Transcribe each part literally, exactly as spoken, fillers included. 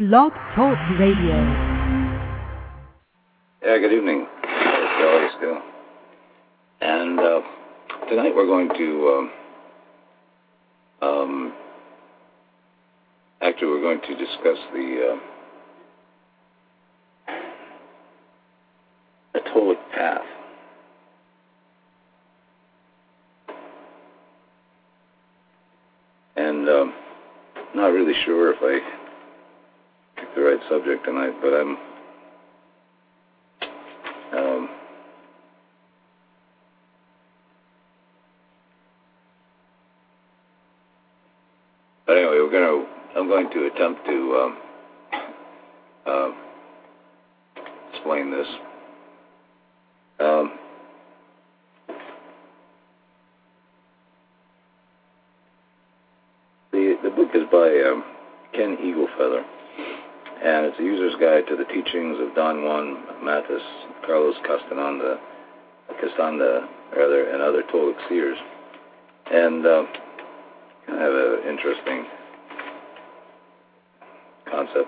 Blog Talk Radio. Yeah, good evening. It's Ellie still. And uh, tonight we're going to, um, um, actually we're going to discuss the uh, Atolic path. And um, not really sure if I picked the right subject tonight, but I'm um, but anyway, we're going to I'm going to attempt to um, uh, explain this. Um, the the book is by um, Ken Eaglefeather, and it's a user's guide to the teachings of Don Juan Matus, Carlos Castaneda, Castaneda, rather, and other Tolic seers. And uh, I have an interesting concept.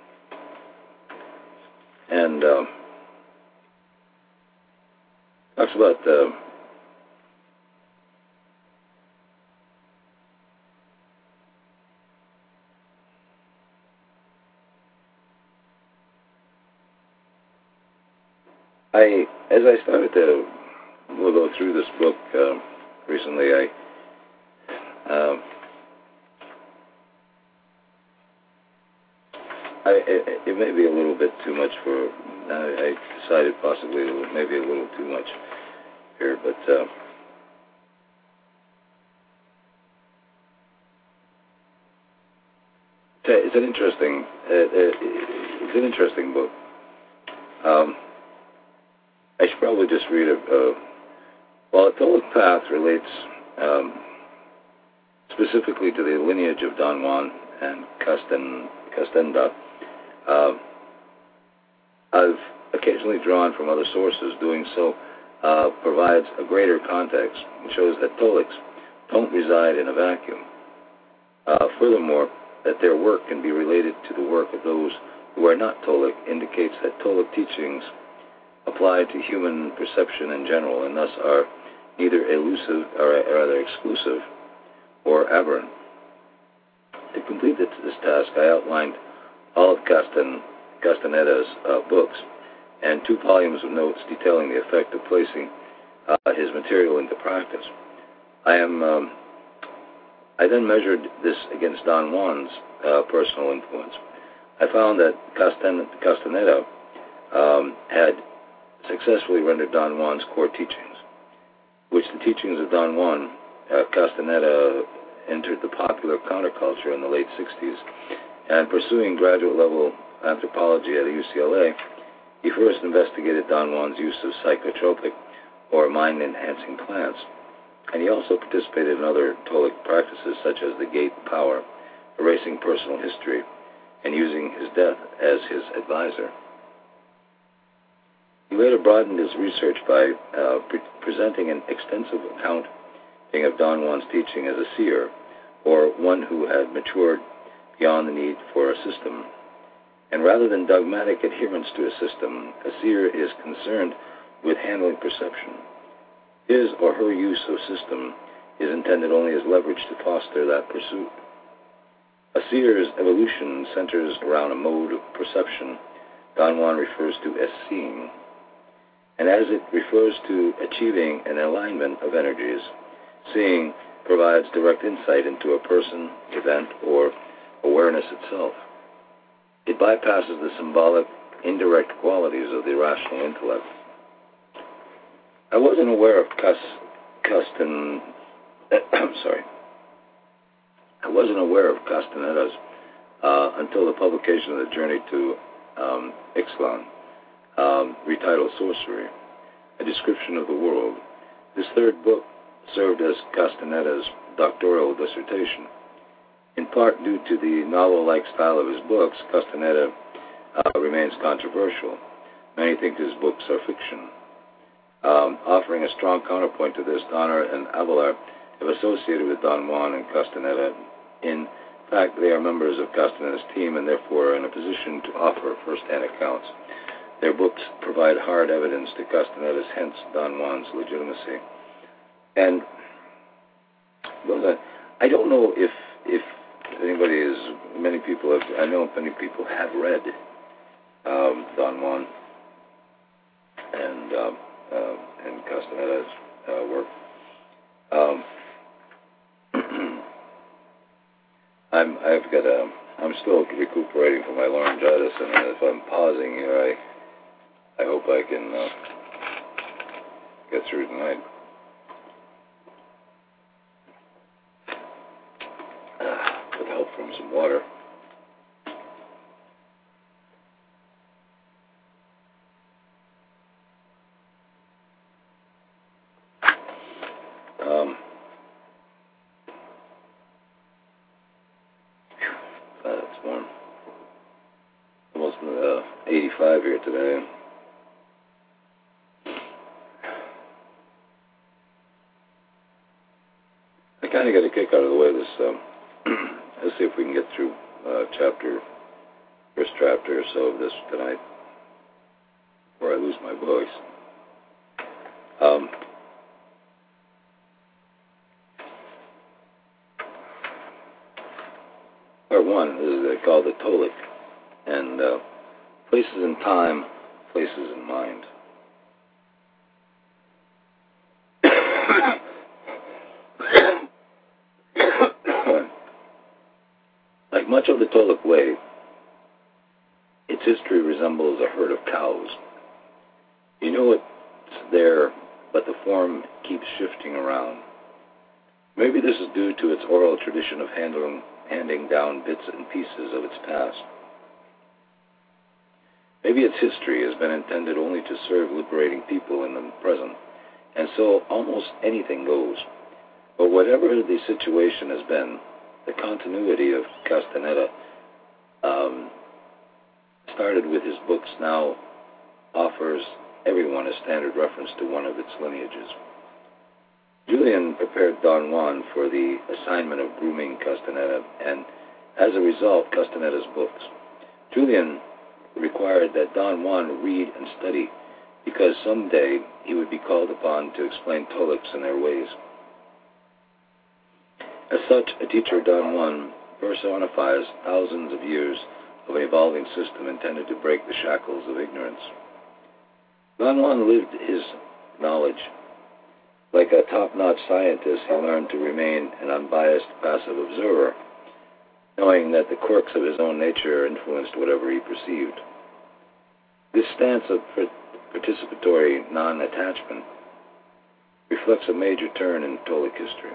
And uh, talks about uh, I, as I started to we'll go through this book uh, recently, I um, I, it, it may be a little bit too much for, I, I decided possibly maybe a little too much here, but uh, it's an interesting, uh, it's an interesting book. Um, I should probably just read it. Uh, while Atolic Path relates um, specifically to the lineage of Don Juan and Casten, Castenda, uh, I've occasionally drawn from other sources. Doing so uh, provides a greater context and shows that Tolics don't reside in a vacuum. Uh, furthermore, that their work can be related to the work of those who are not Tolic indicates that Tolic teachings apply to human perception in general and thus are neither elusive or rather exclusive or aberrant. To complete this, this task, I outlined all of Castan, Castaneda's uh, books and two volumes of notes detailing the effect of placing uh, his material into practice. I am. Um, I then measured this against Don Juan's uh, personal influence. I found that Castan, Castaneda um, had successfully rendered Don Juan's core teachings, which the teachings of Don Juan, uh, Castaneda entered the popular counterculture in the late sixties, and pursuing graduate level anthropology at U C L A, he first investigated Don Juan's use of psychotropic or mind-enhancing plants, and he also participated in other Tolic practices such as the gate power, erasing personal history, and using his death as his advisor. He later broadened his research by uh, pre- presenting an extensive account of Don Juan's teaching as a seer, or one who had matured beyond the need for a system. And rather than dogmatic adherence to a system, a seer is concerned with handling perception. His or her use of system is intended only as leverage to foster that pursuit. A seer's evolution centers around a mode of perception Don Juan refers to as seeing. And as it refers to achieving an alignment of energies, seeing provides direct insight into a person, event, or awareness itself. It bypasses the symbolic, indirect qualities of the rational intellect. I wasn't aware of Cas, Castan, I'm sorry. I wasn't aware of Castaneda's uh, until the publication of the Journey to um, Ixtlan. Um, retitled Sorcery, A Description of the World. This third book served as Castaneda's doctoral dissertation. In part due to the novel-like style of his books, Castaneda uh, remains controversial. Many think his books are fiction. Um, offering a strong counterpoint to this, Donner and Abelard have associated with Don Juan and Castaneda in In fact, they are members of Castaneda's team and therefore are in a position to offer first-hand accounts. Their books provide hard evidence to Castaneda's, hence Don Juan's legitimacy. And well, I don't know if if anybody is, many people have, I know many people have read um, Don Juan and uh, uh, and Castaneda's uh, work. Um, I'm I've got a I'm still recuperating from my laryngitis, and if I'm pausing here, I I hope I can uh, get through tonight. Uh, with help from some water. Um, God, it's warm. Almost uh, eighty-five here today. I kind of got a kick out of the way this. Um, let's see if we can get through uh, chapter, first chapter or so of this tonight, before I lose my voice. Um, Part one is uh, called the Tolic, and uh, places in time, places in mind. Like much of the Tolic way, its history resembles a herd of cows. You know it's there, but the form keeps shifting around. Maybe this is due to its oral tradition of handling handing down bits and pieces of its past. Maybe its history has been intended only to serve liberating people in the present, and so almost anything goes. But whatever the situation has been, the continuity of Castaneda um, started with his books now offers everyone a standard reference to one of its lineages. Julian prepared Don Juan for the assignment of grooming Castaneda, and as a result, Castaneda's books. Julian required that Don Juan read and study, because someday he would be called upon to explain Tolics and their ways. As such, a teacher, Don Juan, personifies thousands of years of an evolving system intended to break the shackles of ignorance. Don Juan lived his knowledge. Like a top-notch scientist, he learned to remain an unbiased, passive observer, knowing that the quirks of his own nature influenced whatever he perceived. This stance of participatory non-attachment reflects a major turn in Tolic history.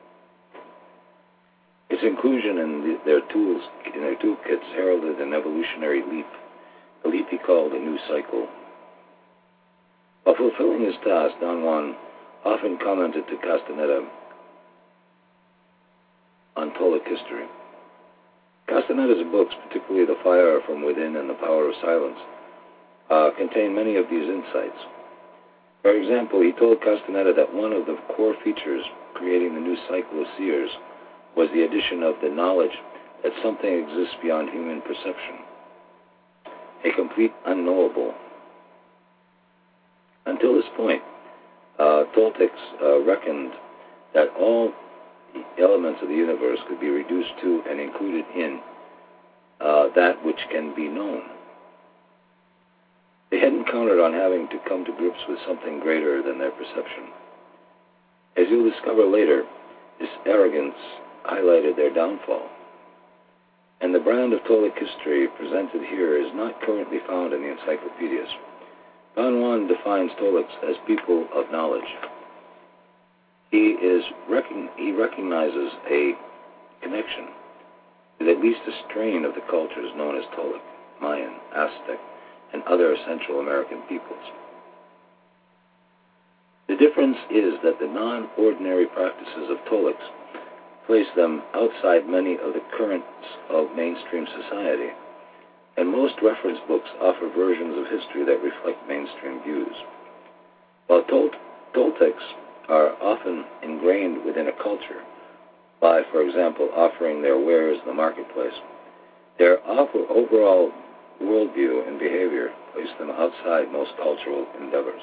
Its inclusion in the, their tools, in their toolkits, heralded an evolutionary leap, a leap he called a new cycle. While fulfilling his task, Don Juan often commented to Castaneda on Tolic history. Castaneda's books, particularly The Fire from Within and The Power of Silence, uh, contain many of these insights. For example, he told Castaneda that one of the core features creating the new cycle of seers was the addition of the knowledge that something exists beyond human perception, a complete unknowable. Until this point, Uh, Toltecs uh, reckoned that all elements of the universe could be reduced to and included in uh, that which can be known. They hadn't counted on having to come to grips with something greater than their perception. As you'll discover later, this arrogance highlighted their downfall. And the brand of Tolic history presented here is not currently found in the encyclopedias. Don Juan defines Tolics as people of knowledge. He is recon- he recognizes a connection with at least a strain of the cultures known as Tolic, Mayan, Aztec, and other Central American peoples. The difference is that the non-ordinary practices of Tolics place them outside many of the currents of mainstream society, and most reference books offer versions of history that reflect mainstream views. While Tol- Toltecs are often ingrained within a culture, by, for example, offering their wares in the marketplace. Their overall worldview and behavior place them outside most cultural endeavors.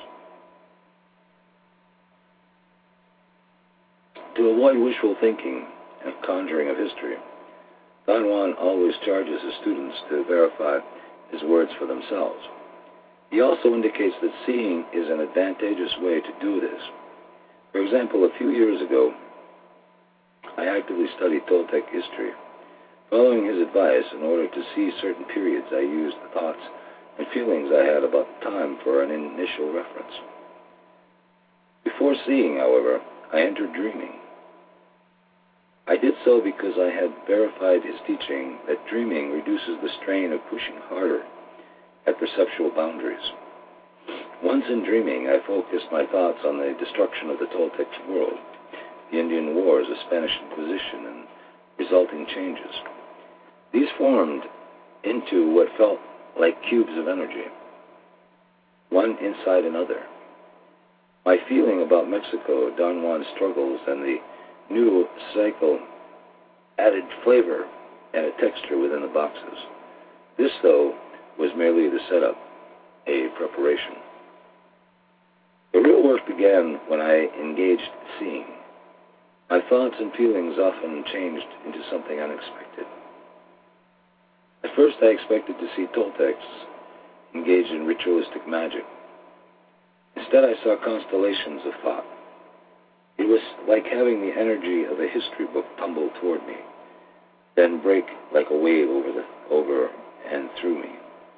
To avoid wishful thinking and conjuring of history, Don Juan always charges his students to verify his words for themselves. He also indicates that seeing is an advantageous way to do this. For example, a few years ago, I actively studied Toltec history. Following his advice, in order to see certain periods, I used the thoughts and feelings I had about the time for an initial reference. Before seeing, however, I entered dreaming. I did so because I had verified his teaching that dreaming reduces the strain of pushing harder at perceptual boundaries. Once in dreaming, I focused my thoughts on the destruction of the Toltec world, the Indian Wars, the Spanish Inquisition, and resulting changes. These formed into what felt like cubes of energy, one inside another. My feeling about Mexico, Don Juan's struggles, and the new cycle added flavor and a texture within the boxes. This, though, was merely the setup, a preparation. The real work began when I engaged seeing. My thoughts and feelings often changed into something unexpected. At first, I expected to see Toltecs engaged in ritualistic magic. Instead, I saw constellations of thought. It was like having the energy of a history book tumble toward me, then break like a wave over, the, over and through me.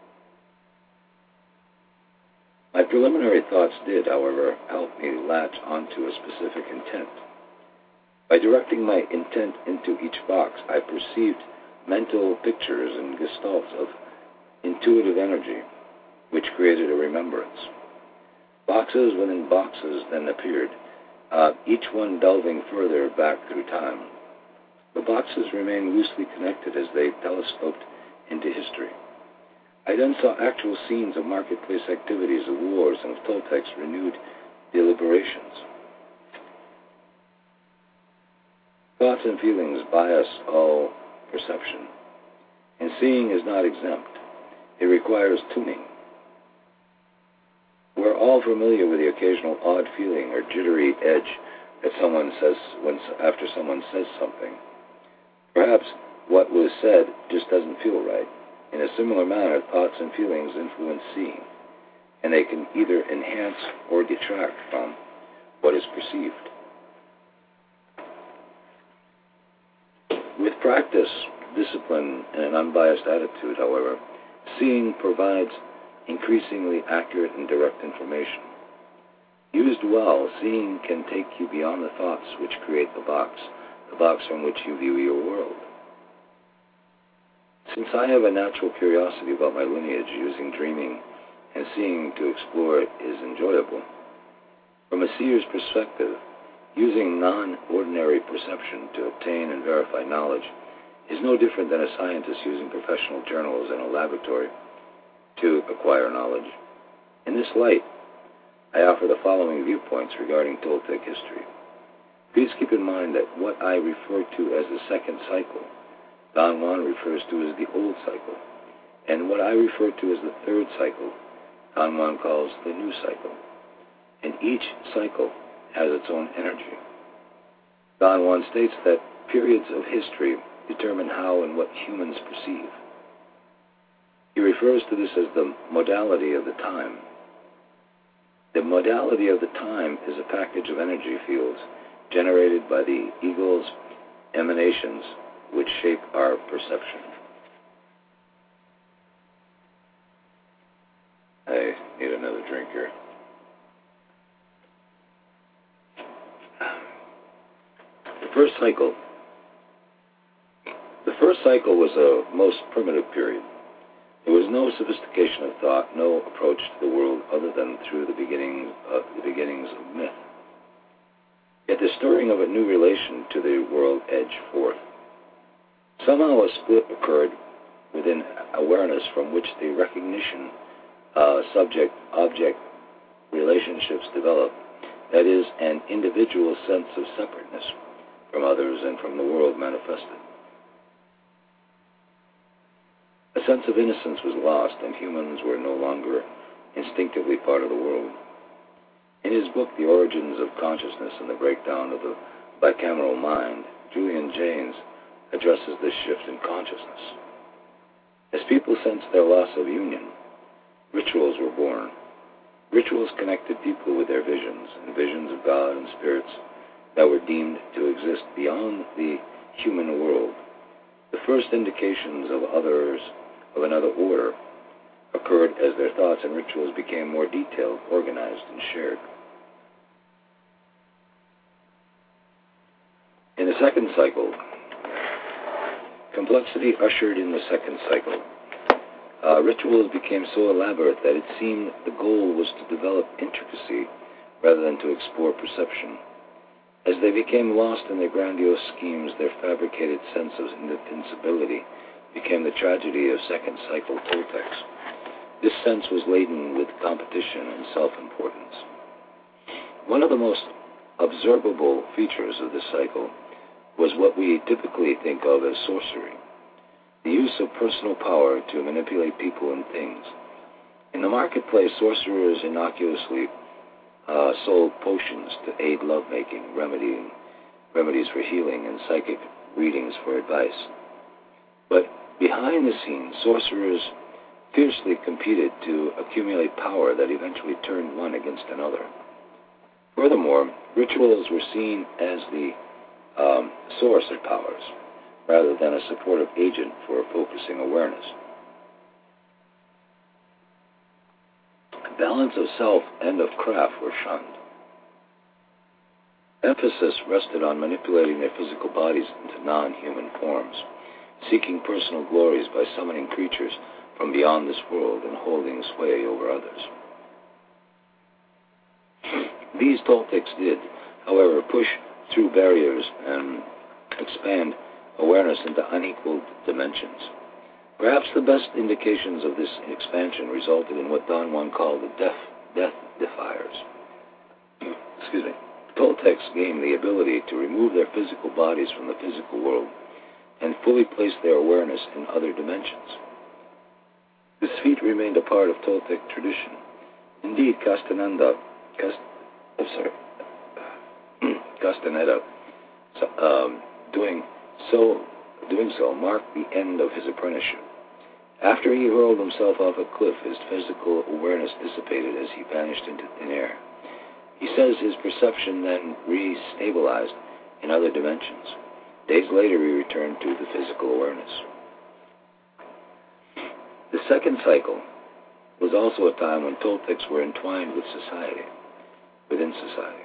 My preliminary thoughts did, however, help me latch onto a specific intent. By directing my intent into each box, I perceived mental pictures and gestalts of intuitive energy, which created a remembrance. Boxes within boxes then appeared, uh, each one delving further back through time. The boxes remained loosely connected as they telescoped into history. I then saw actual scenes of marketplace activities, of wars, and of Toltecs' renewed deliberations. Thoughts and feelings bias all perception, and seeing is not exempt. It requires tuning. We're all familiar with the occasional odd feeling or jittery edge that someone says when after someone says something. Perhaps what was said just doesn't feel right. In a similar manner, thoughts and feelings influence seeing, and they can either enhance or detract from what is perceived. With practice, discipline, and an unbiased attitude, however, seeing provides increasingly accurate and direct information. Used well, seeing can take you beyond the thoughts which create the box, the box from which you view your world. Since I have a natural curiosity about my lineage, using dreaming and seeing to explore it is enjoyable. From a seer's perspective, using non-ordinary perception to obtain and verify knowledge is no different than a scientist using professional journals in a laboratory to acquire knowledge. In this light, I offer the following viewpoints regarding Toltec history. Please keep in mind that what I refer to as the second cycle, Don Juan refers to as the old cycle, and what I refer to as the third cycle, Don Juan calls the new cycle. And each cycle has its own energy. Don Juan states that periods of history determine how and what humans perceive. He refers to this as the modality of the time. The modality of the time is a package of energy fields generated by the ego's emanations which shape our perception. I need another drink here. The first cycle. The first cycle was a most primitive period. There was no sophistication of thought, no approach to the world other than through the beginnings of, the beginnings of myth. Yet the stirring of a new relation to the world edged forth. Somehow a split occurred within awareness from which the recognition uh, subject-object relationships developed, that is, an individual sense of separateness from others and from the world manifested. A sense of innocence was lost, and humans were no longer instinctively part of the world. In his book, The Origins of Consciousness and the Breakdown of the Bicameral Mind, Julian Jaynes addresses this shift in consciousness. As people sensed their loss of union, rituals were born. Rituals connected people with their visions, and visions of God and spirits that were deemed to exist beyond the human world. The first indications of others, of another order, occurred as their thoughts and rituals became more detailed, organized, and shared. In the second cycle, complexity ushered in the second cycle. Uh, rituals became so elaborate that it seemed the goal was to develop intricacy rather than to explore perception. As they became lost in their grandiose schemes, their fabricated sense of indefensibility became the tragedy of second cycle Toltecs. This sense was laden with competition and self-importance. One of the most observable features of this cycle was what we typically think of as sorcery, the use of personal power to manipulate people and things. In the marketplace, sorcerers innocuously uh, sold potions to aid lovemaking, remedying, remedies for healing, and psychic readings for advice. But behind the scenes, sorcerers fiercely competed to accumulate power that eventually turned one against another. Furthermore, rituals were seen as the um, source of powers, rather than a supportive agent for focusing awareness. Balance of self and of craft were shunned. Emphasis rested on manipulating their physical bodies into non-human forms, seeking personal glories by summoning creatures from beyond this world and holding sway over others. These Toltecs did, however, push through barriers and expand awareness into unequal dimensions. Perhaps the best indications of this expansion resulted in what Don Juan called the death, death defiers. Excuse me. Toltecs gained the ability to remove their physical bodies from the physical world and fully place their awareness in other dimensions. This feat remained a part of Toltec tradition. Indeed, Castaneda, Cast, I'm sorry, Castaneda, um, doing so, doing so marked the end of his apprenticeship. After he hurled himself off a cliff, his physical awareness dissipated as he vanished into thin air. He says his perception then re-stabilized in other dimensions. Days later, he returned to the physical awareness. The second cycle was also a time when Toltecs were entwined with society, within society.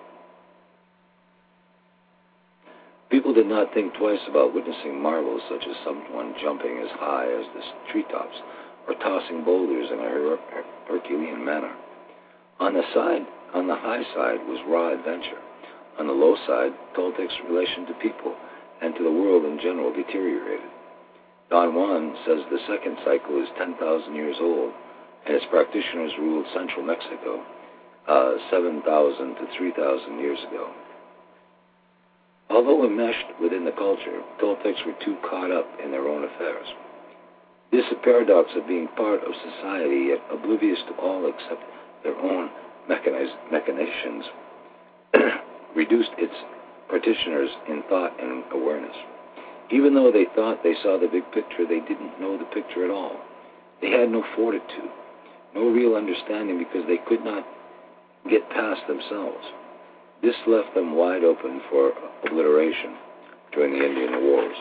People did not think twice about witnessing marvels such as someone jumping as high as the treetops or tossing boulders in a Her- Herculean manner. On the side, on the high side was raw adventure. On the low side, Toltec's relation to people and to the world in general deteriorated. Don Juan says the second cycle is ten thousand years old, and its practitioners ruled central Mexico uh, seven thousand to three thousand years ago. Although enmeshed within the culture, Toltecs were too caught up in their own affairs. This paradox of being part of society, yet oblivious to all except their own mechaniz- machinations, reduced its practitioners in thought and awareness. Even though they thought they saw the big picture, they didn't know the picture at all. They had no fortitude, no real understanding, because they could not get past themselves. This left them wide open for obliteration during the Indian Wars.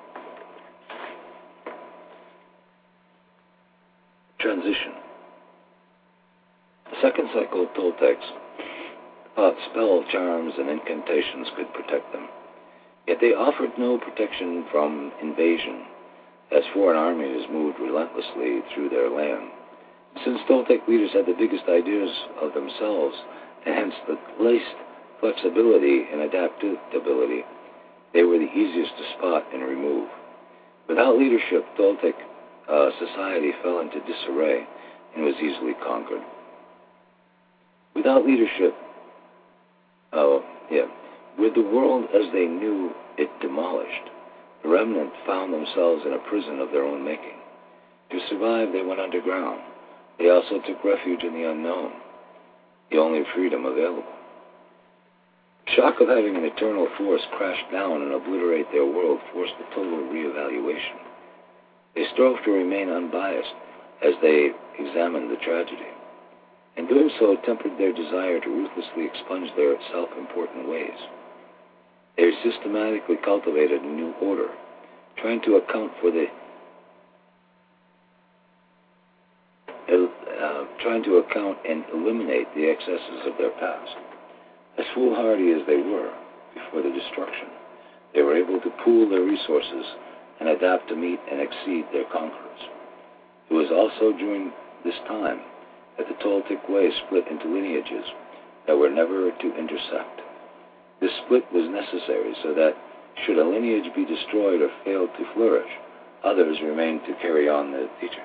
Transition. The second cycle of Toltecs thought spell, charms, and incantations could protect them. Yet they offered no protection from invasion, as foreign armies moved relentlessly through their land. Since Toltec leaders had the biggest ideas of themselves, and hence the least flexibility and adaptability, they were the easiest to spot and remove. Without leadership, Toltec uh, society fell into disarray and was easily conquered. Without leadership, uh, yeah, with the world as they knew it demolished, the remnant found themselves in a prison of their own making. To survive, they went underground. They also took refuge in the unknown, the only freedom available. The shock of having an eternal force crash down and obliterate their world forced a total reevaluation. They strove to remain unbiased as they examined the tragedy. In doing so, tempered their desire to ruthlessly expunge their self-important ways. They systematically cultivated a new order, trying to account for the uh, trying to account and eliminate the excesses of their past. As foolhardy as they were before the destruction, they were able to pool their resources and adapt to meet and exceed their conquerors. It was also during this time that the Toltec way split into lineages that were never to intersect. This split was necessary so that, should a lineage be destroyed or fail to flourish, others remained to carry on their teachings.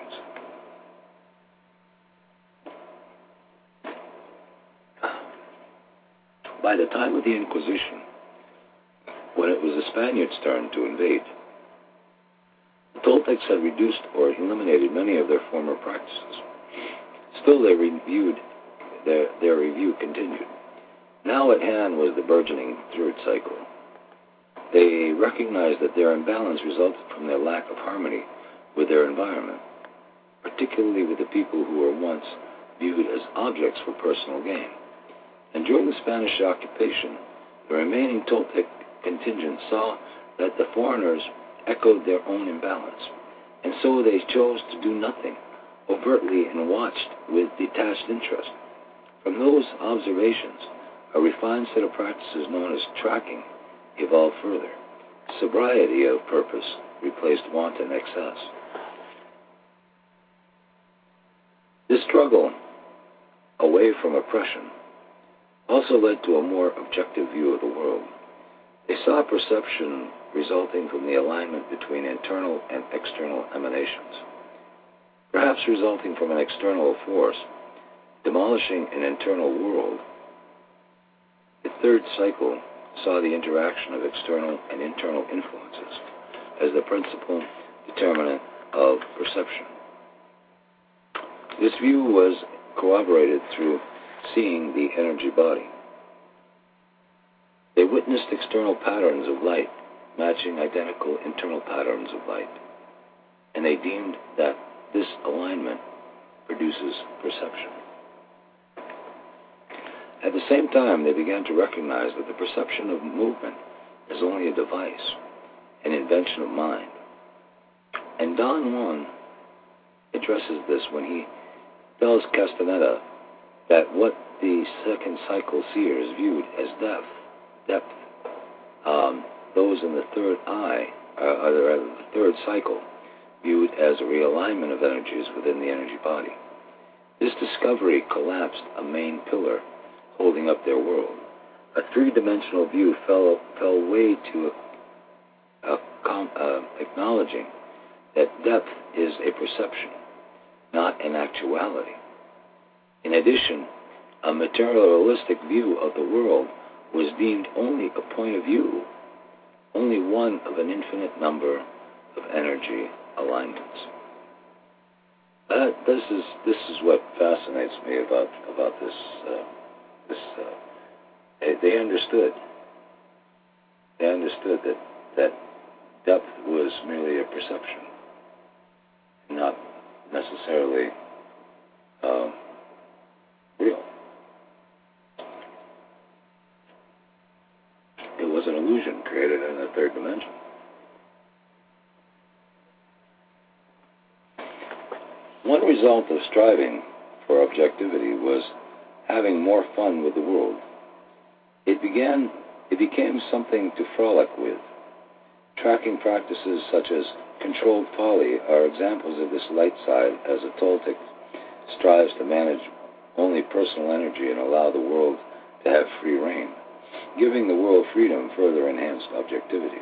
By the time of the Inquisition, when it was the Spaniards' turn to invade, the Toltecs had reduced or eliminated many of their former practices. Still, they reviewed, their, their review continued. Now at hand was the burgeoning third cycle. They recognized that their imbalance resulted from their lack of harmony with their environment, particularly with the people who were once viewed as objects for personal gain. And during the Spanish occupation, the remaining Toltec contingent saw that the foreigners echoed their own imbalance, and so they chose to do nothing overtly and watched with detached interest. From those observations, a refined set of practices known as tracking evolved further. Sobriety of purpose replaced wanton excess. This struggle away from oppression also led to a more objective view of the world. They saw perception resulting from the alignment between internal and external emanations, perhaps resulting from an external force demolishing an internal world. The third cycle saw the interaction of external and internal influences as the principal determinant of perception. This view was corroborated through seeing the energy body. They witnessed external patterns of light matching identical internal patterns of light, and they deemed that this alignment produces perception. At the same time, they began to recognize that the perception of movement is only a device, an invention of mind. And Don Juan addresses this when he tells Castaneda that what the second cycle seers viewed as depth, depth, um, those in the third eye, uh, or the third cycle, viewed as a realignment of energies within the energy body. This discovery collapsed a main pillar holding up their world. A three-dimensional view fell, fell way to a, a, uh, acknowledging that depth is a perception, not an actuality. In addition, a materialistic view of the world was deemed only a point of view, only one of an infinite number of energy alignments. Uh, this is this is what fascinates me about about this. Uh, this uh, they, they understood. They understood that that depth was merely a perception, not necessarily um, real. It was an illusion created in the third dimension. One result of striving for objectivity was having more fun with the world. It began, it became something to frolic with. Tracking practices such as controlled folly are examples of this light side, as a Toltec strives to manage only personal energy and allow the world to have free reign. Giving the world freedom further enhanced objectivity.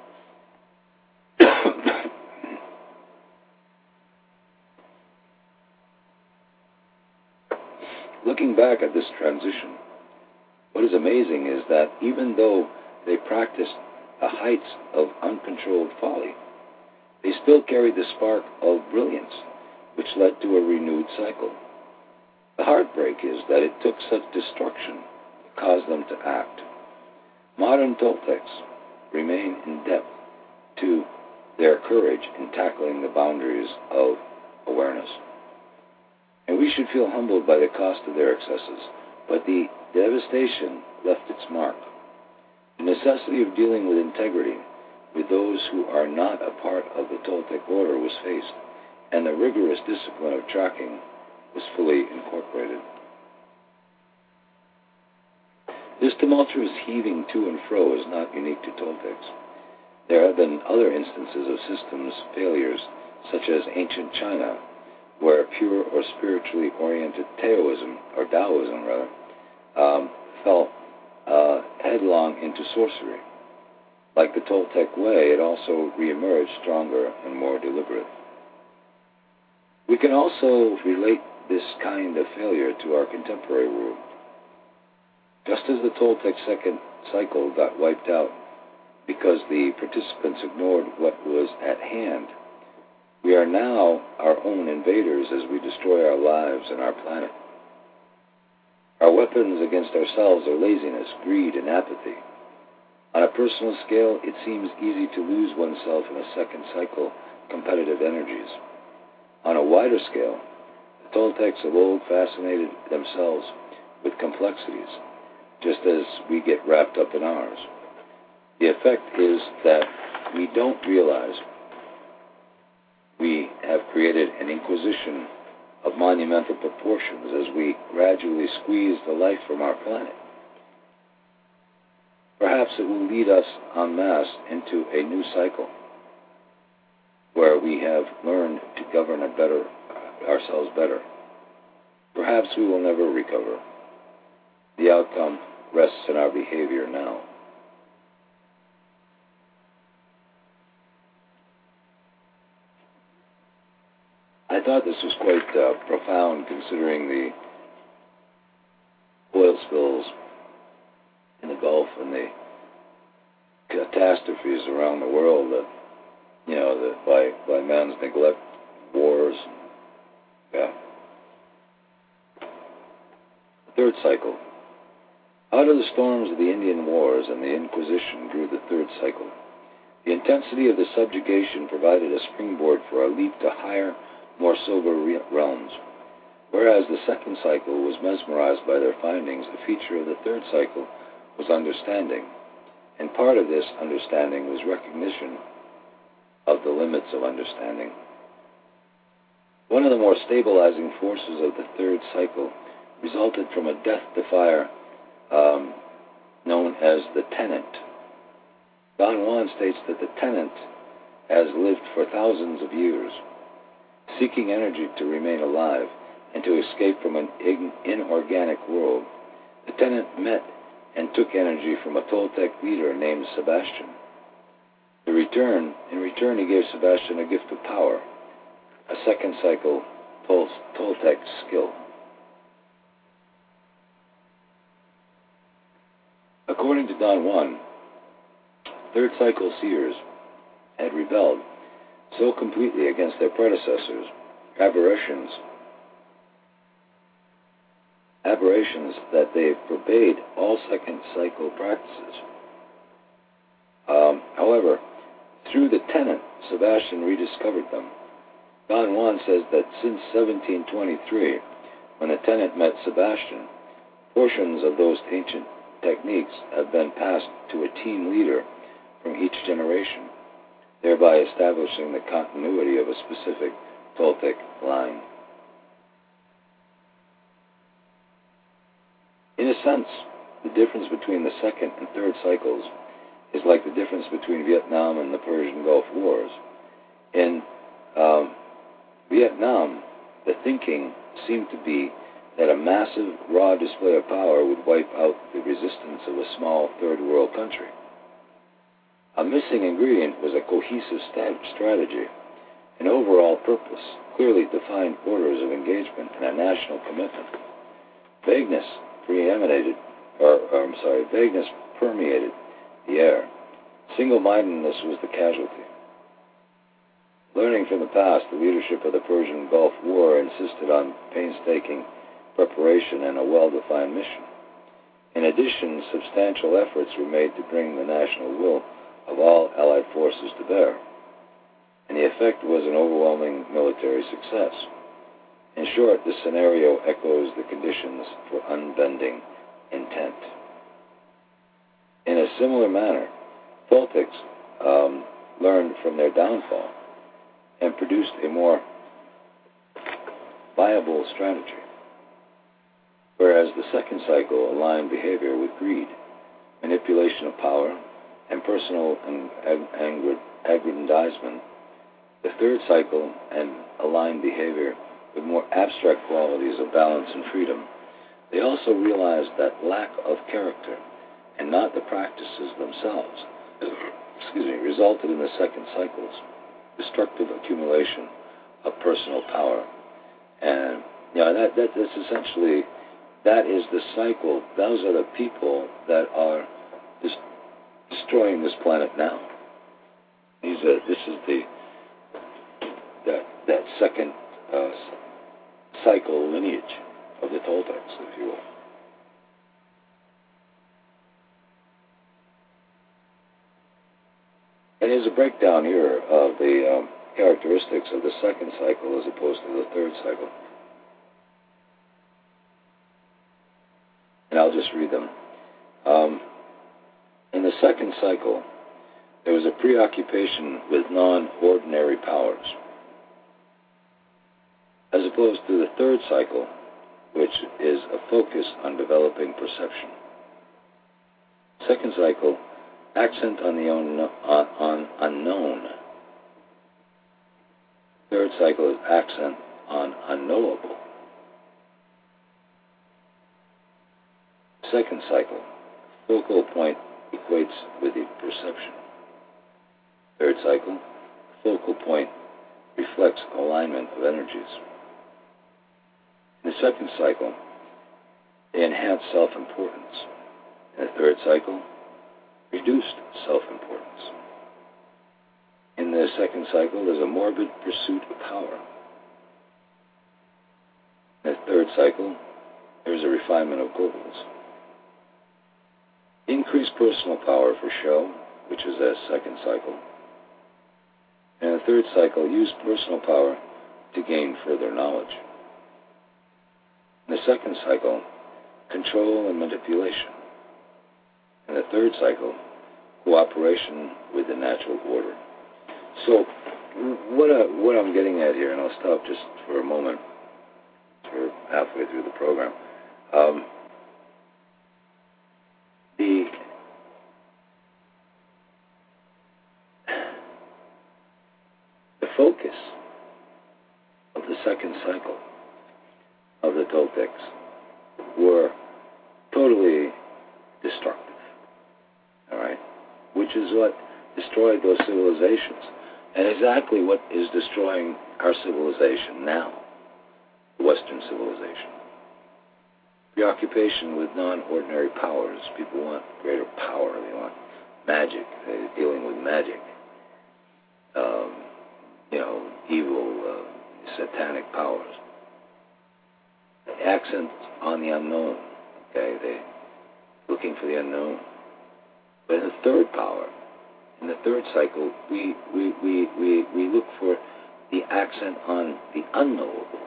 Looking back at this transition, what is amazing is that even though they practiced the heights of uncontrolled folly, they still carried the spark of brilliance, which led to a renewed cycle. The heartbreak is that it took such destruction to cause them to act. Modern Toltecs remain in debt to their courage in tackling the boundaries of awareness. And we should feel humbled by the cost of their excesses, but the devastation left its mark. The necessity of dealing with integrity with those who are not a part of the Toltec order was faced, and the rigorous discipline of tracking was fully incorporated. This tumultuous heaving to and fro is not unique to Toltecs. There have been other instances of systems failures, such as ancient China, where pure or spiritually oriented Taoism, or Taoism rather, um, fell uh, headlong into sorcery. Like the Toltec way, it also reemerged stronger and more deliberate. We can also relate this kind of failure to our contemporary world. Just as the Toltec second cycle got wiped out because the participants ignored what was at hand, we are now our own invaders as we destroy our lives and our planet. Our weapons against ourselves are laziness, greed, and apathy. On a personal scale, it seems easy to lose oneself in a second cycle competitive energies. On a wider scale, the Toltecs of old fascinated themselves with complexities, just as we get wrapped up in ours. The effect is that we don't realize we have created an inquisition of monumental proportions as we gradually squeeze the life from our planet. Perhaps it will lead us en masse into a new cycle where we have learned to govern a better, ourselves better. Perhaps we will never recover. The outcome rests in our behavior now. I thought this was quite uh, profound, considering the oil spills in the Gulf and the catastrophes around the world that, you know, that by, by man's neglect, wars. Yeah. The third cycle. Out of the storms of the Indian Wars and the Inquisition grew the third cycle. The intensity of the subjugation provided a springboard for a leap to higher, more sober realms. Whereas the second cycle was mesmerized by their findings, the feature of the third cycle was understanding, and part of this understanding was recognition of the limits of understanding. One of the more stabilizing forces of the third cycle resulted from a death defier um, known as the tenant. Don Juan states that the tenant has lived for thousands of years, seeking energy to remain alive and to escape from an inorganic world. The tenant met and took energy from a Toltec leader named Sebastian. The return, in return, he gave Sebastian a gift of power, a second cycle Tol- Toltec skill. According to Don Juan, third cycle seers had rebelled so completely against their predecessors, aberrations, aberrations that they forbade all second cycle practices. Um, however, through the tenant, Sebastian rediscovered them. Don Juan says that since seventeen twenty-three, when the tenant met Sebastian, portions of those ancient techniques have been passed to a team leader from each generation, thereby establishing the continuity of a specific Toltec line. In a sense, the difference between the second and third cycles is like the difference between Vietnam and the Persian Gulf Wars. In um, Vietnam, the thinking seemed to be that a massive, raw display of power would wipe out the resistance of a small third world country. A missing ingredient was a cohesive strategy, an overall purpose, clearly defined orders of engagement, and a national commitment. Vagueness preeminated, or, or I'm sorry, vagueness permeated the air. Single-mindedness was the casualty. Learning from the past, the leadership of the Persian Gulf War insisted on painstaking preparation and a well-defined mission. In addition, substantial efforts were made to bring the national will of all Allied forces to bear, and the effect was an overwhelming military success. In short, this scenario echoes the conditions for unbending intent. In a similar manner, Toltecs um, learned from their downfall and produced a more viable strategy, whereas the second cycle aligned behavior with greed, manipulation of power, and personal aggrandizement. The third cycle and aligned behavior with more abstract qualities of balance and freedom. They also realized that lack of character, and not the practices themselves, excuse me, resulted in the second cycle's destructive accumulation of personal power. And you know, that, that that's essentially, that is the cycle. Those are the people that are dis- destroying this planet now. These are, this is the that that second uh, cycle lineage of the Toltecs, if you will. And here's a breakdown here of the um, characteristics of the second cycle as opposed to the third cycle. And I'll just read them. Um, in the second cycle, there was a preoccupation with non-ordinary powers, as opposed to the third cycle, which is a focus on developing perception. Second cycle, accent on the un- on, on unknown. Third cycle is accent on unknowable. Second cycle, focal point equates with the perception. Third cycle, focal point reflects alignment of energies. In the second cycle, they enhance self-importance. In the third cycle, reduced self-importance. In the second cycle, there's a morbid pursuit of power. In the third cycle, there's a refinement of goals. Increased personal power for show, which is a second cycle. And in the third cycle, use personal power to gain further knowledge. In the second cycle, control and manipulation. In the third cycle, cooperation with the natural order. So, what, I, what I'm getting at here, and I'll stop just for a moment, we're halfway through the program. Um, the the focus of the second cycle of the Toltecs were totally destructive. All right, which is what destroyed those civilizations, and exactly what is destroying our civilization now, the Western civilization. Preoccupation with non-ordinary powers. People want greater power. They want magic. They're dealing with magic. Um, you know, evil, uh, satanic powers. The accent on the unknown. Okay, they looking for the unknown. But in the third power, in the third cycle, we we, we, we, we look for the accent on the unknowable.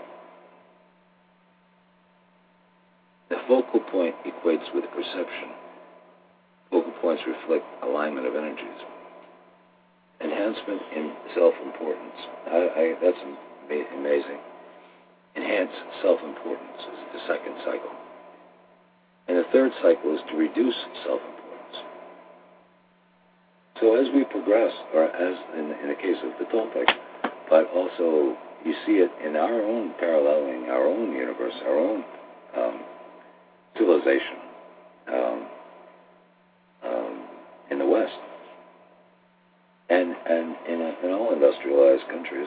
The focal point equates with perception. Focal points reflect alignment of energies. Enhancement in self-importance. I, I, that's amazing. Enhance self-importance is the second cycle. And the third cycle is to reduce self-importance. So as we progress, or as in, in the case of the Toltecs, but also you see it in our own paralleling, our own universe, our own um, civilization um, um, in the West, and and in, a, in all industrialized countries,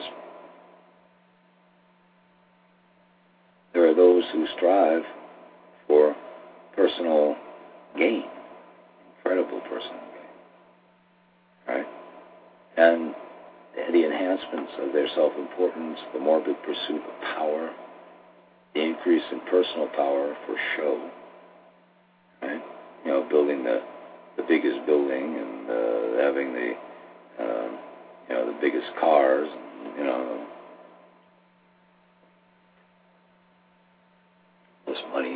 there are those who strive for personal gain, incredible personal gain. and the enhancements of their self-importance, the morbid pursuit of power, the increase in personal power for show, right? You know, building the, the biggest building and uh, having the, uh, you know, the biggest cars, and, you know, less money,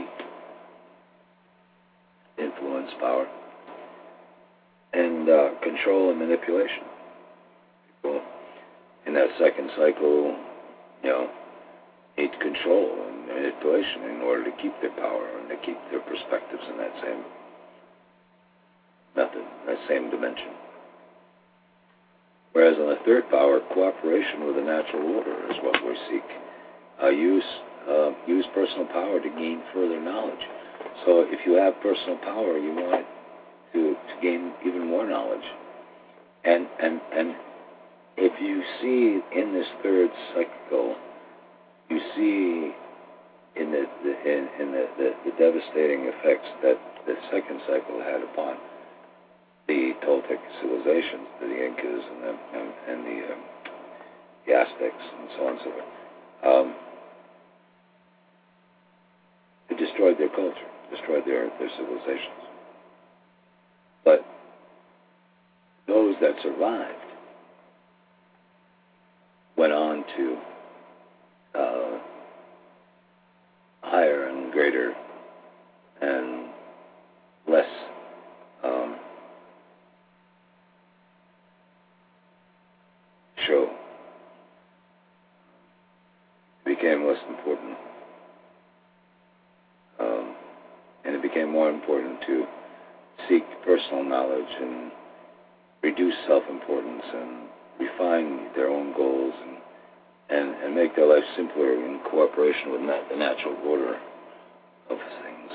influence, power, and uh, control and manipulation. People in that second cycle, you know, need control and manipulation in order to keep their power and to keep their perspectives in that same method, that same dimension. Whereas on the third power, cooperation with the natural order is what we seek. Uh, use uh, use personal power to gain further knowledge. So if you have personal power, you want to, to gain even more knowledge. And and and if you see in this third cycle, you see in the, the in, in the, the, the devastating effects that the second cycle had upon the Toltec civilizations, the Incas and the and, and the, um, the Aztecs and so on and so forth. Um, it destroyed their culture, destroyed their, their civilizations. But those that survived went on to uh, higher and greater and less um, show. It became less important. Um, and it became more important to seek personal knowledge and reduce self-importance and refine their own goals and and, and make their life simpler in cooperation with nat- the natural order of things.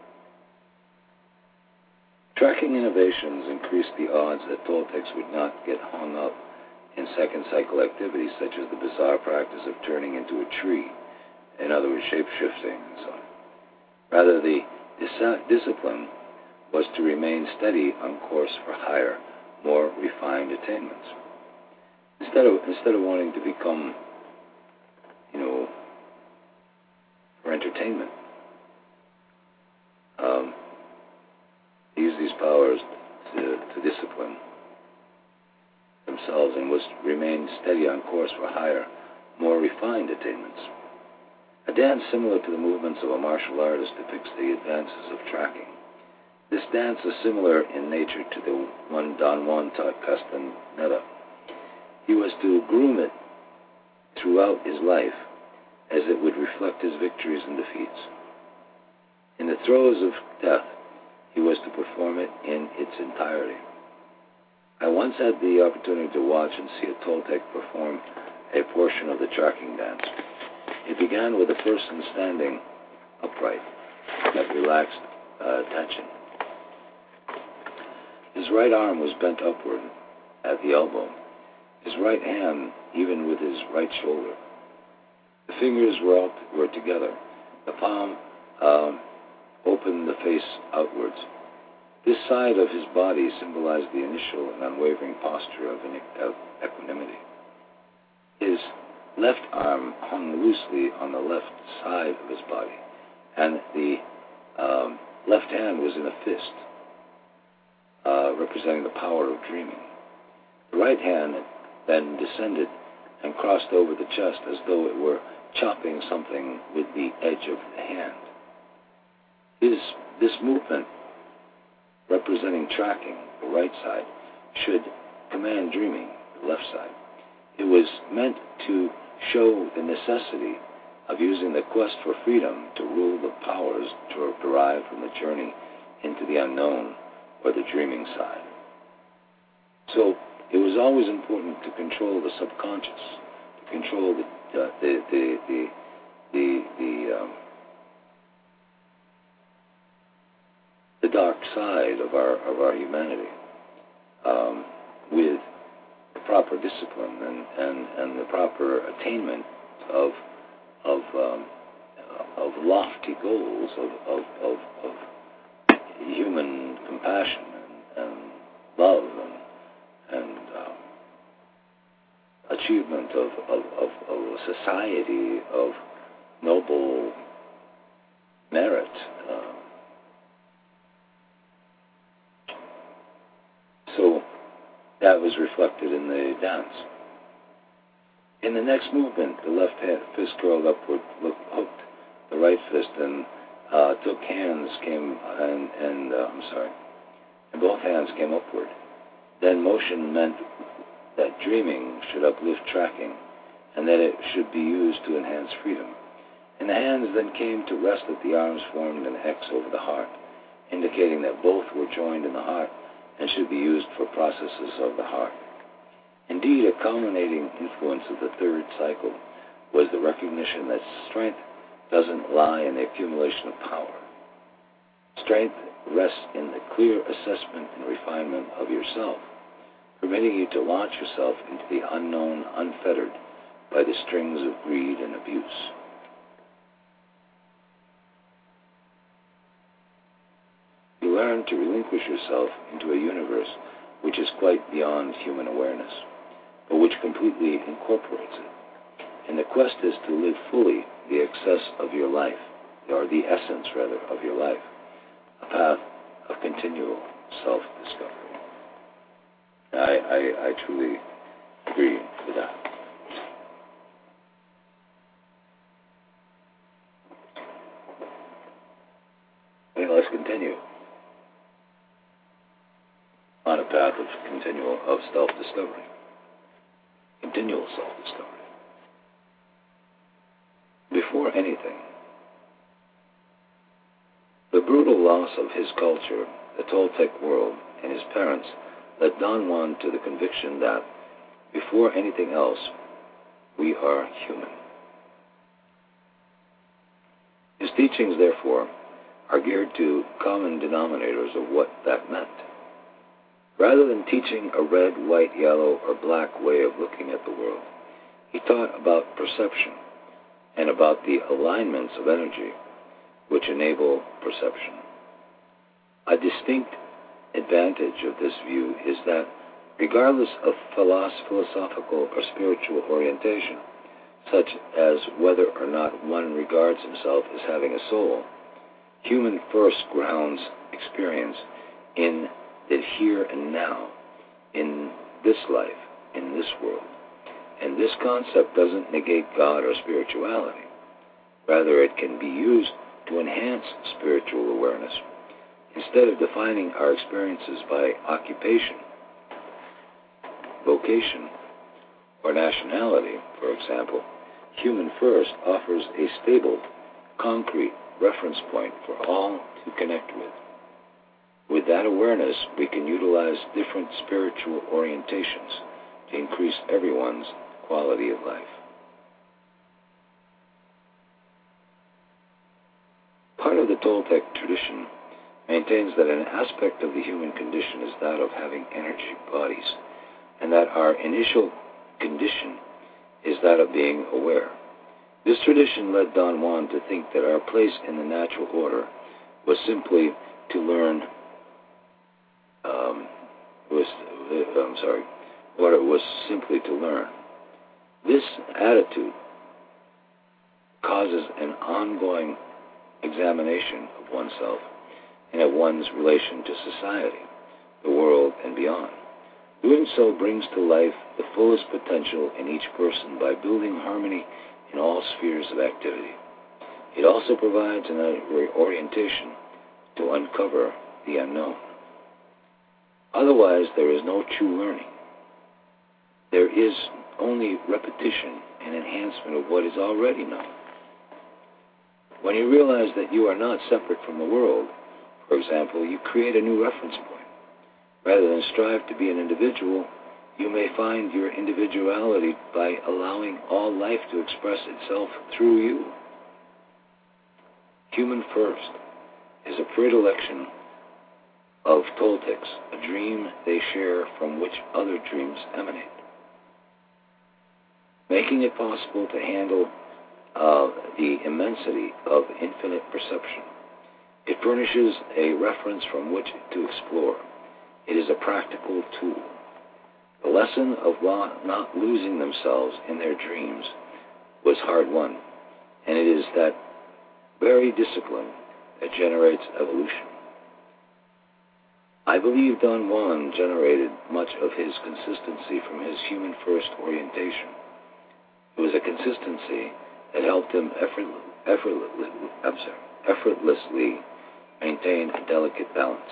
Tracking innovations increased the odds that Toltecs would not get hung up in second cycle activities such as the bizarre practice of turning into a tree, in other words, shape-shifting and so on. Rather, the dis- discipline was to remain steady on course for higher, more refined attainments. Instead of, instead of wanting to become, you know, for entertainment, um, use these powers to, to discipline themselves and was remain steady on course for higher, more refined attainments. A dance similar to the movements of a martial artist depicts the advances of tracking. This dance is similar in nature to the one Don Juan taught Castaneda. He was to groom it throughout his life as it would reflect his victories and defeats. In the throes of death, he was to perform it in its entirety. I once had the opportunity to watch and see a Toltec perform a portion of the tracking dance. It began with a person standing upright at relaxed uh, tension. His right arm was bent upward at the elbow, his right hand even with his right shoulder. The fingers were, out, were together. The palm um, opened, the face outwards. This side of his body symbolized the initial and unwavering posture of, of equanimity. His left arm hung loosely on the left side of his body, and the um, left hand was in a fist, uh, representing the power of dreaming. The right hand then descended and crossed over the chest as though it were chopping something with the edge of the hand. His, this movement, representing tracking, the right side, should command dreaming, the left side. It was meant to show the necessity of using the quest for freedom to rule the powers derived from the journey into the unknown or the dreaming side. So it was always important to control the subconscious, to control the uh, the the the the, the, um, the dark side of our of our humanity um, with the proper discipline and, and, and the proper attainment of of um, of lofty goals of of, of, of human compassion and, and love and and um, achievement of, of, of, of a society of noble merit. Uh, so that was reflected in the dance. In the next movement, the left hand, fist curled upward, looked, hooked the right fist, and uh, took hands came and and uh, I'm sorry, and both hands came upward. Then motion meant that dreaming should uplift tracking, and that it should be used to enhance freedom. And the hands then came to rest at the arms formed an X over the heart, indicating that both were joined in the heart and should be used for processes of the heart. Indeed, a culminating influence of the third cycle was the recognition that strength doesn't lie in the accumulation of power. Strength rests in the clear assessment and refinement of yourself, permitting you to launch yourself into the unknown unfettered by the strings of greed and abuse. You learn to relinquish yourself into a universe which is quite beyond human awareness, but which completely incorporates it. And the quest is to live fully the excess of your life, or the essence, rather, of your life, a path of continual self-discovery. I, I, I truly agree with that. Okay, let's continue on a path of continual of self-discovery, continual self-discovery. Before anything, the brutal loss of his culture, the Toltec world, and his parents led Don Juan to the conviction that, before anything else, we are human. His teachings, therefore, are geared to common denominators of what that meant. Rather than teaching a red, white, yellow, or black way of looking at the world, he taught about perception and about the alignments of energy which enable perception. A distinct advantage of this view is that, regardless of philosophical or spiritual orientation, such as whether or not one regards himself as having a soul, human first grounds experience in the here and now, in this life, in this world. And this concept doesn't negate God or spirituality. Rather, it can be used to enhance spiritual awareness. Instead of defining our experiences by occupation, vocation, or nationality, for example, Human First offers a stable, concrete reference point for all to connect with. With that awareness, we can utilize different spiritual orientations to increase everyone's quality of life. Part of the Toltec tradition maintains that an aspect of the human condition is that of having energy bodies, and that our initial condition is that of being aware. This tradition led Don Juan to think that our place in the natural order was simply to learn, um, was, uh, I'm sorry, what it was simply to learn. This attitude causes an ongoing examination of oneself and of one's relation to society, the world, and beyond. Doing so brings to life the fullest potential in each person by building harmony in all spheres of activity. It also provides an orientation to uncover the unknown. Otherwise, there is no true learning. There is only repetition and enhancement of what is already known. When you realize that you are not separate from the world, for example, you create a new reference point. Rather than strive to be an individual, you may find your individuality by allowing all life to express itself through you. Human First is a predilection of Toltecs, a dream they share from which other dreams emanate, making it possible to handle uh, the immensity of infinite perception. It furnishes a reference from which to explore. It is a practical tool. The lesson of not losing themselves in their dreams was hard won, and it is that very discipline that generates evolution. I believe Don Juan generated much of his consistency from his human-first orientation. It was a consistency that helped him effortless, effortlessly, I'm sorry, effortlessly maintain a delicate balance.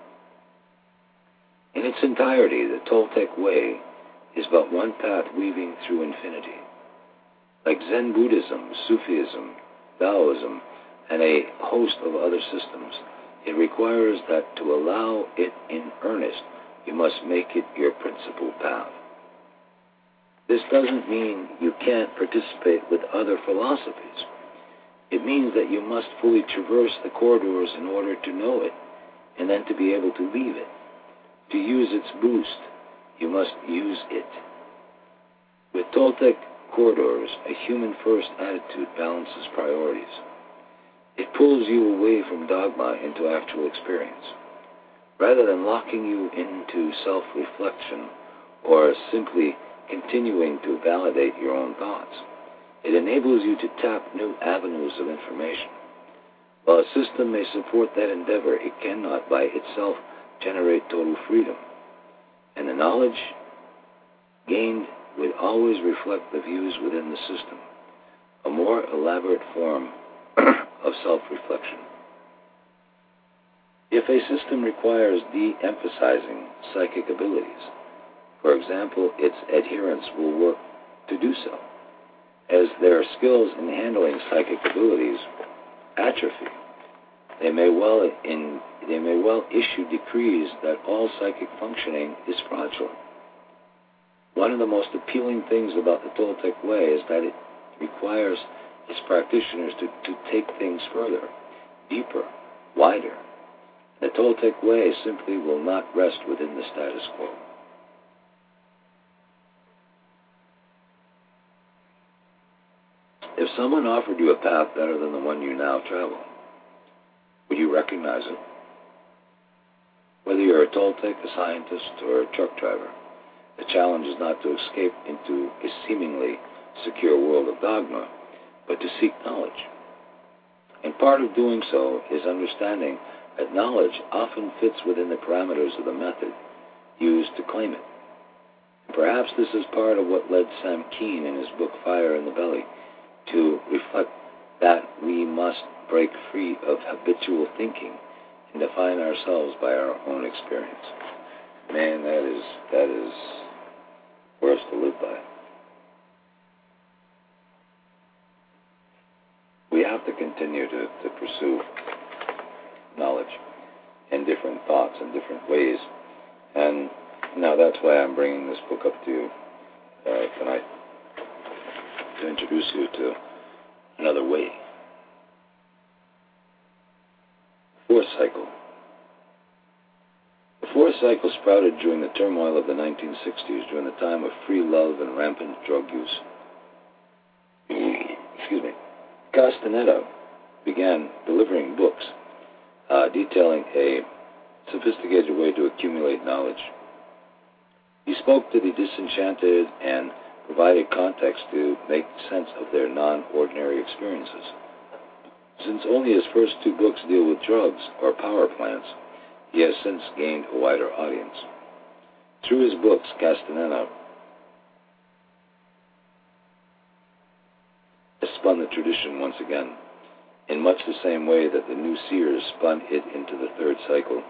In its entirety, the Toltec way is but one path weaving through infinity. Like Zen Buddhism, Sufism, Taoism, and a host of other systems, it requires that to allow it in earnest, you must make it your principal path. This doesn't mean you can't participate with other philosophies. It means that you must fully traverse the corridors in order to know it, and then to be able to leave it. To use its boost, you must use it. With Toltec corridors, a human-first attitude balances priorities. It pulls you away from dogma into actual experience. Rather than locking you into self-reflection or simply continuing to validate your own thoughts, it enables you to tap new avenues of information. While a system may support that endeavor, it cannot by itself generate total freedom, and the knowledge gained would always reflect the views within the system, a more elaborate form of self-reflection. If a system requires de-emphasizing psychic abilities, for example, its adherents will work to do so, as their skills in handling psychic abilities atrophy. They may well in, they may well issue decrees that all psychic functioning is fraudulent. One of the most appealing things about the Toltec way is that it requires its practitioners to, to take things further, deeper, wider. The Toltec way simply will not rest within the status quo. If someone offered you a path better than the one you now travel, would you recognize it? Whether you're a Toltec, a scientist, or a truck driver, the challenge is not to escape into a seemingly secure world of dogma, but to seek knowledge. And part of doing so is understanding that knowledge often fits within the parameters of the method used to claim it. And perhaps this is part of what led Sam Keen in his book Fire in the Belly to reflect that we must break free of habitual thinking and define ourselves by our own experience. Man, that is that is worse to live by. We have to continue to, to pursue knowledge and different thoughts and different ways. And now that's why I'm bringing this book up to you uh, tonight, to introduce you to another way. Fourth cycle. The fourth cycle sprouted during the turmoil of the nineteen sixties, during the time of free love and rampant drug use. Excuse me. Castaneda began delivering books uh, detailing a sophisticated way to accumulate knowledge. He spoke to the disenchanted and provided context to make sense of their non-ordinary experiences. Since only his first two books deal with drugs or power plants, he has since gained a wider audience. Through his books, Castaneda has spun the tradition once again, in much the same way that the new seers spun it into the third cycle.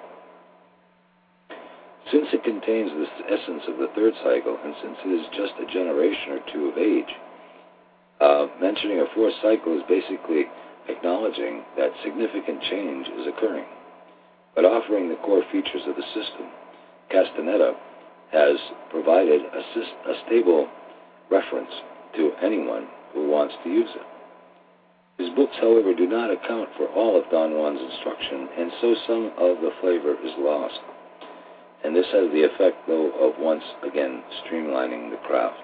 Since it contains the essence of the third cycle, and since it is just a generation or two of age, uh, mentioning a fourth cycle is basically acknowledging that significant change is occurring. But offering the core features of the system, Castaneda has provided a, a stable reference to anyone who wants to use it. His books, however, do not account for all of Don Juan's instruction, and so some of the flavor is lost. And this has the effect, though, of once again streamlining the craft.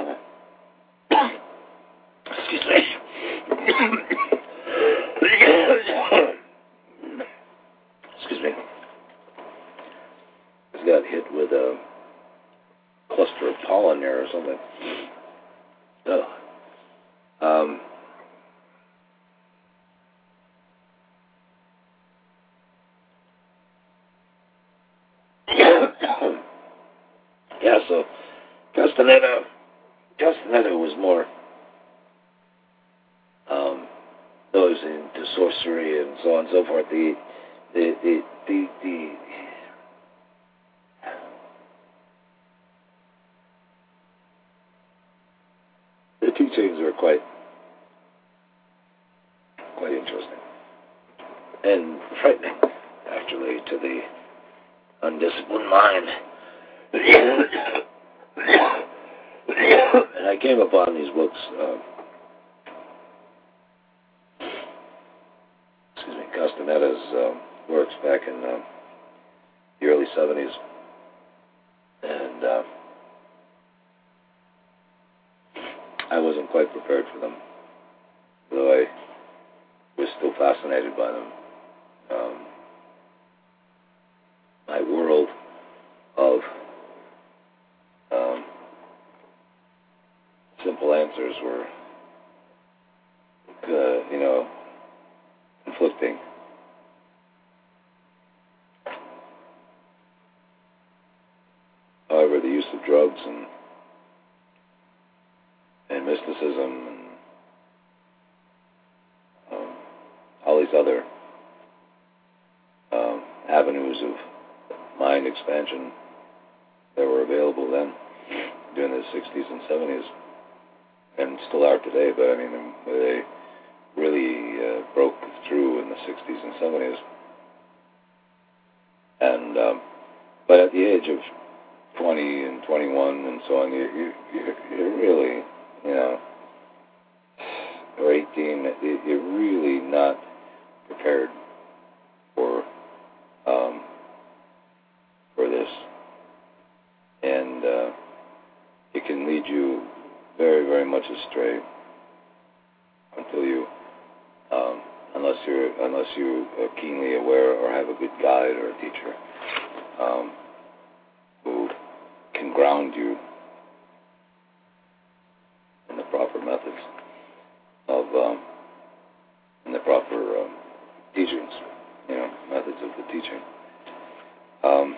Excuse me. pollen there or something. Ugh. Um, yeah, so Castaneda, Castaneda was more um, those into sorcery and so on and so forth. The the the the, the the teachings were quite quite interesting and frightening, actually, to the undisciplined mind. And I came upon these books, uh, excuse me, Castaneda's uh, works back in uh, the early seventies, and uh, I wasn't quite prepared for them, though I was still fascinated by them. Um, my world of um, simple answers were, uh, you know, conflicting. However, the use of drugs and and mysticism and um, all these other um, avenues of mind expansion that were available then during the sixties and seventies, and still are today, but I mean, they really uh, broke through in the sixties and seventies. And um, but at the age of twenty and twenty-one and so on, you, you, you, you're really, you know, or eighteen, you're really not prepared for um, for this, and uh, it can lead you very, very much astray until you, um, unless you're unless you are keenly aware or have a good guide or a teacher um, who can ground you in the proper methods of um, in the proper um, teachings, you know, methods of the teaching. Um,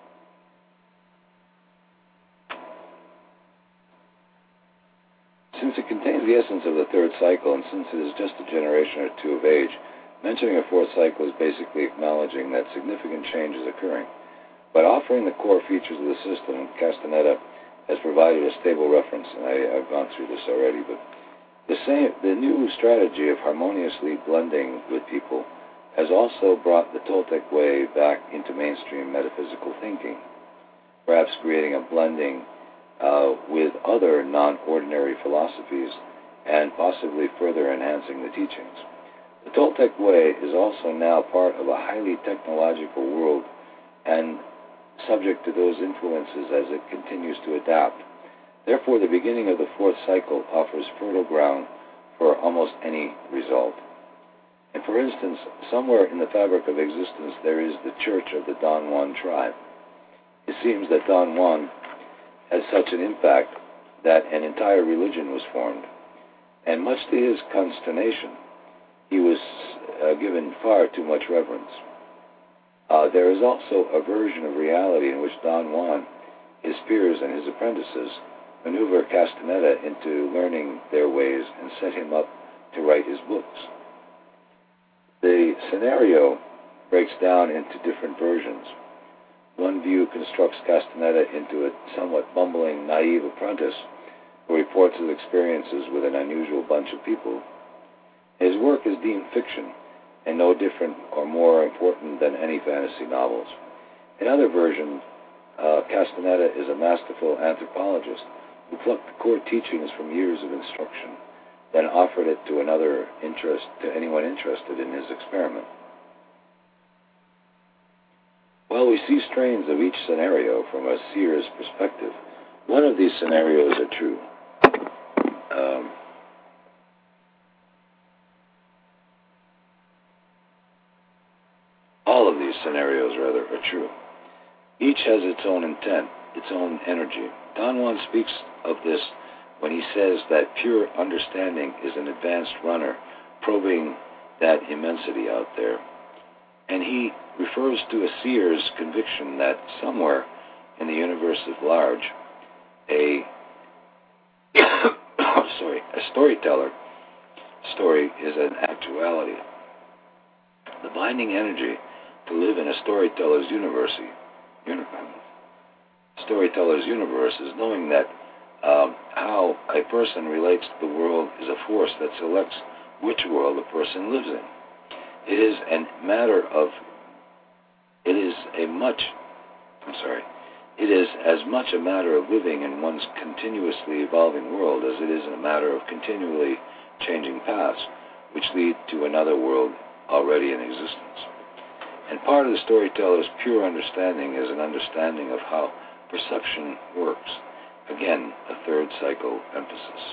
since it contains the essence of the third cycle, and since it is just a generation or two of age, mentioning a fourth cycle is basically acknowledging that significant change is occurring. By offering the core features of the system, Castaneda has provided a stable reference, and I, I've gone through this already, but the same, the new strategy of harmoniously blending with people has also brought the Toltec way back into mainstream metaphysical thinking, perhaps creating a blending uh, with other non-ordinary philosophies and possibly further enhancing the teachings. The Toltec way is also now part of a highly technological world and subject to those influences as it continues to adapt. Therefore, the beginning of the fourth cycle offers fertile ground for almost any result. And for instance, somewhere in the fabric of existence there is the church of the Don Juan tribe. It seems that Don Juan had such an impact that an entire religion was formed, and much to his consternation, he was uh, given far too much reverence. Uh, there is also a version of reality in which Don Juan, his peers, and his apprentices maneuver Castaneda into learning their ways and set him up to write his books. The scenario breaks down into different versions. One view constructs Castaneda into a somewhat bumbling, naive apprentice who reports his experiences with an unusual bunch of people. His work is deemed fiction and no different or more important than any fantasy novels. In other versions, uh, Castaneda is a masterful anthropologist who plucked the core teachings from years of instruction, then offered it to another interest, to anyone interested in his experiment. While we see strains of each scenario from a seer's perspective, one of these scenarios are true. Um, all of these scenarios, rather, are true. Each has its own intent, its own energy. Don Juan speaks of this when he says that pure understanding is an advanced runner, probing that immensity out there. And he refers to a seer's conviction that somewhere in the universe at large, a sorry, a storyteller story is an actuality. The binding energy to live in a storyteller's universe, storyteller's universe is knowing that um, how a person relates to the world is a force that selects which world a person lives in. It is a matter of, it is a much, I'm sorry, it is as much a matter of living in one's continuously evolving world as it is a matter of continually changing paths, which lead to another world already in existence. And part of the storyteller's pure understanding is an understanding of how perception works. Again, a third cycle emphasis.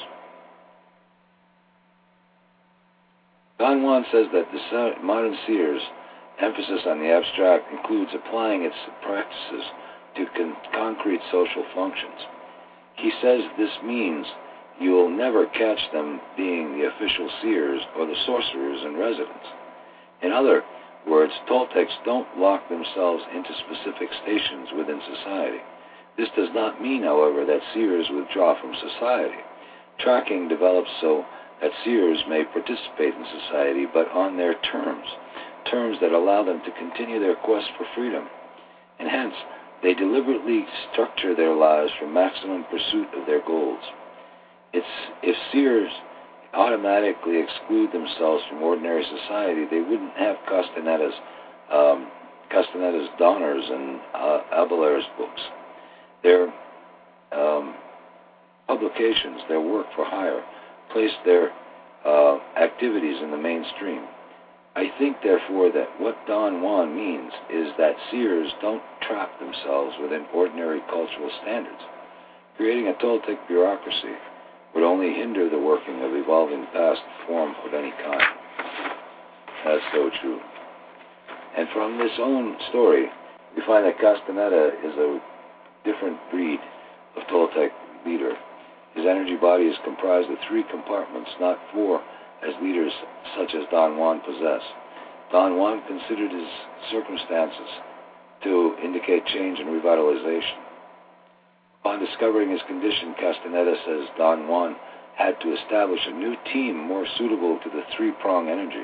Don Juan says that the modern seer's emphasis on the abstract includes applying its practices to con- concrete social functions. He says this means you will never catch them being the official seers or the sorcerers in residence. In other words, Toltecs don't lock themselves into specific stations within society. This does not mean, however, that seers withdraw from society. Tracking develops so that seers may participate in society, but on their terms, terms that allow them to continue their quest for freedom. And hence, they deliberately structure their lives for maximum pursuit of their goals. It's, if seers automatically exclude themselves from ordinary society, they wouldn't have Castaneda's, um, Castaneda's Donner's and uh, Abelard's books. Their um, publications, their work for hire, place their uh, activities in the mainstream. I think, therefore, that what Don Juan means is that seers don't trap themselves within ordinary cultural standards. Creating a Toltec bureaucracy would only hinder the working of evolving past form of any kind. That's so true. And from this own story, we find that Castaneda is a different breed of Toltec leader. His energy body is comprised of three compartments, not four, as leaders such as Don Juan possess. Don Juan considered his circumstances to indicate change and revitalization. Upon discovering his condition, Castaneda says Don Juan had to establish a new team more suitable to the three-prong energy.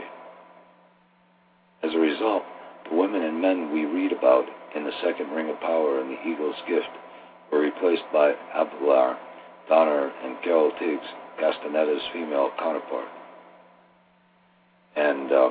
As a result, the women and men we read about in the Second Ring of Power and the Eagle's Gift were replaced by Abelard, Donner, and Carol Tiggs, Castaneda's female counterpart. And uh,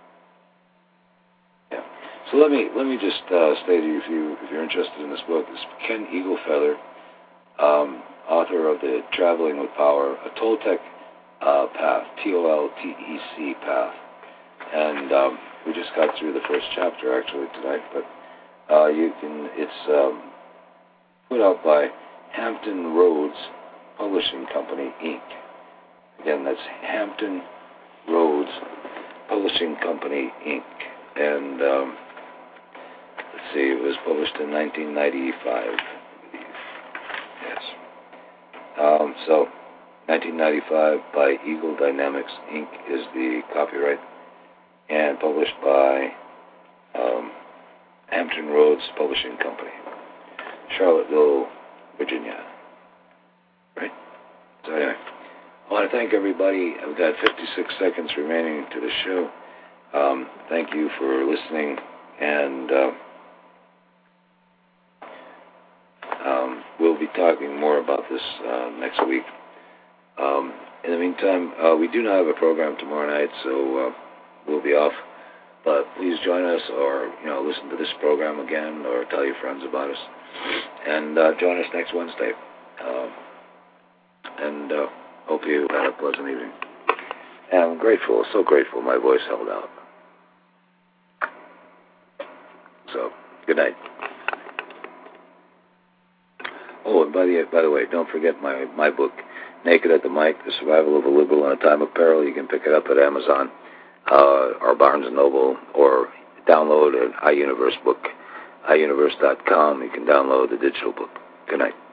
yeah, so let me let me just uh, state to you, if you if you're interested in this book, this is Ken Eaglefeather, um, author of the Traveling with Power, a Toltec uh, path, T O L T E C path, and um, we just got through the first chapter actually tonight, but uh, you can it's um, put out by Hampton Roads Publishing Company, Incorporated. Again, that's Hampton Roads Publishing Company, Incorporated. And um, let's see, it was published in nineteen ninety-five. Yes. Um, so, nineteen ninety-five by Eagle Dynamics, Incorporated is the copyright, and published by um, Hampton Roads Publishing Company, Charlottesville, Virginia. Right? So anyway, I want to thank everybody. I've got fifty-six seconds remaining to the show. Um, thank you for listening, and uh, um, we'll be talking more about this uh, next week. Um, in the meantime, uh, we do not have a program tomorrow night, so uh, we'll be off. But please join us, or you know, listen to this program again, or tell your friends about us, and uh, join us next Wednesday. Uh, and uh, hope you had a pleasant evening. And I'm grateful, so grateful my voice held out. So, good night. Oh, and by the by the way, don't forget my my book, Naked at the Mic: The Survival of a Liberal in a Time of Peril. You can pick it up at Amazon, uh, or Barnes and Noble, or download an iUniverse book, i universe dot com. You can download the digital book. Good night.